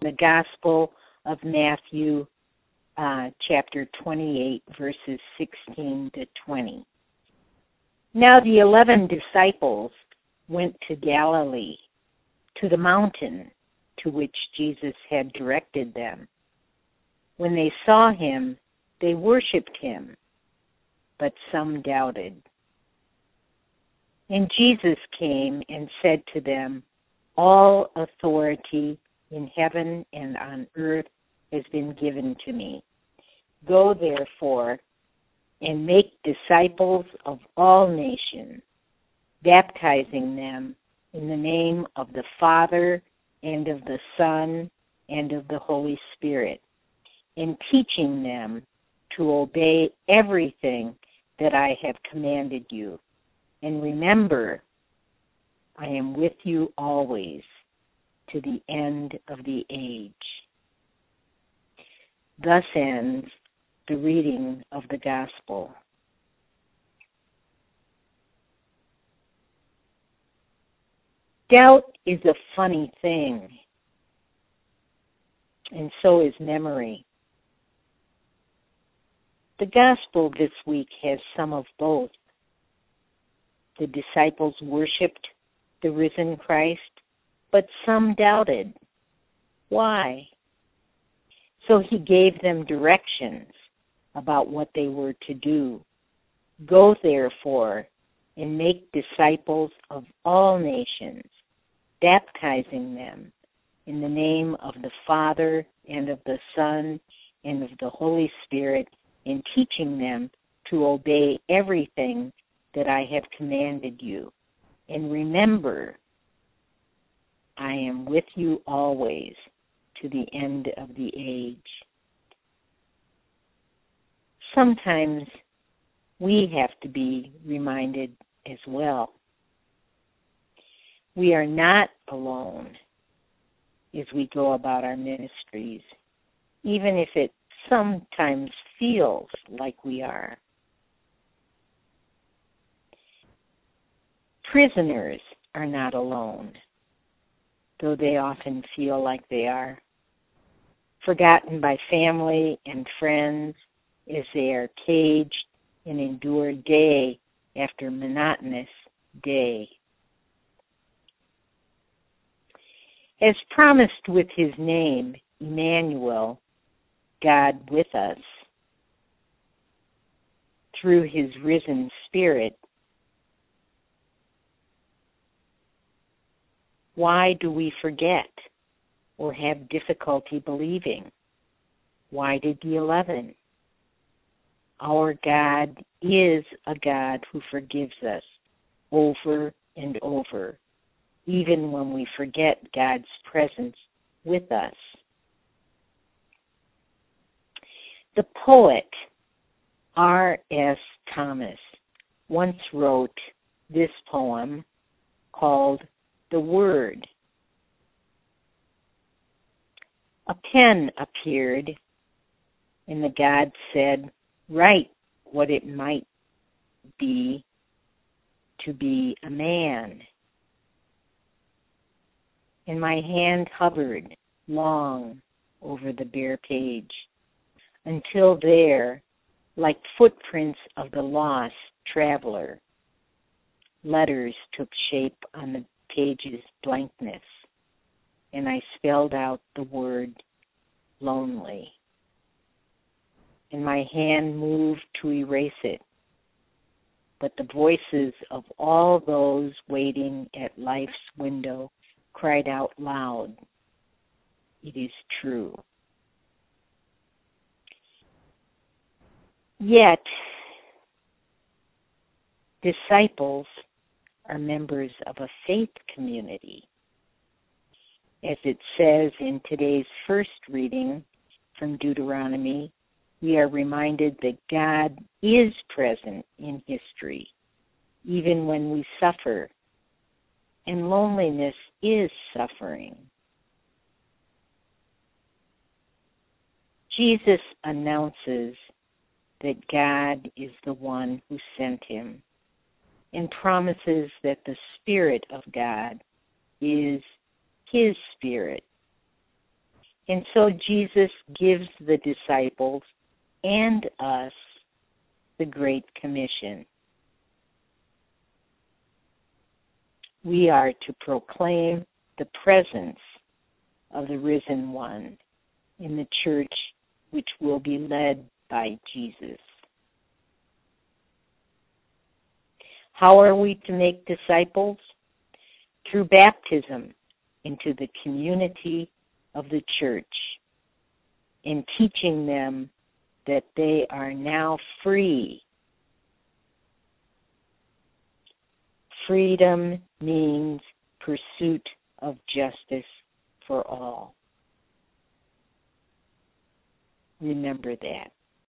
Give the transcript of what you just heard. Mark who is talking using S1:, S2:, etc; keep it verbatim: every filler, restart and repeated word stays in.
S1: the Gospel of Matthew, uh, chapter twenty-eight, verses sixteen to twenty. Now the eleven disciples went to Galilee, to the mountain to which Jesus had directed them. When they saw him, they worshipped him, but some doubted. And Jesus came and said to them, "All authority in heaven and on earth has been given to me. Go therefore and make disciples of all nations, baptizing them in the name of the Father and of the Son and of the Holy Spirit, and teaching them to obey everything that I have commanded you. And remember, I am with you always to the end of the age." Thus ends the reading of the Gospel. Doubt is a funny thing, and so is memory. The Gospel this week has some of both. The disciples worshipped the risen Christ, but some doubted. Why? So he gave them directions about what they were to do. Go therefore and make disciples of all nations, baptizing them in the name of the Father and of the Son and of the Holy Spirit, and teaching them to obey everything that I have commanded you. And remember, I am with you always to the end of the age. Sometimes we have to be reminded as well. We are not alone as we go about our ministries, even if it sometimes feels like we are. Prisoners are not alone, though they often feel like they are. Forgotten by family and friends as they are caged and endure day after monotonous day. As promised with his name, Emmanuel, God with us, through his risen Spirit, why do we forget or have difficulty believing? Why did the eleven? Our God is a God who forgives us over and over, even when we forget God's presence with us. The poet R S Thomas once wrote this poem called "The Word." A pen appeared, and the God said, "Write what it might be to be a man." And my hand hovered long over the bare page, until there, like footprints of the lost traveler, letters took shape on the page's blankness, and I spelled out the word lonely. And my hand moved to erase it, but the voices of all those waiting at life's window cried out loud, "It is true." Yet, disciples are members of a faith community. As it says in today's first reading from Deuteronomy, we are reminded that God is present in history, even when we suffer, and loneliness is suffering. Jesus announces that God is the one who sent him, and promises that the Spirit of God is his Spirit. And so Jesus gives the disciples and us the Great Commission. We are to proclaim the presence of the risen one in the church, which will be led by Jesus. How are we to make disciples? Through baptism into the community of the church and teaching them that they are now free. Freedom means pursuit of justice for all. Remember that.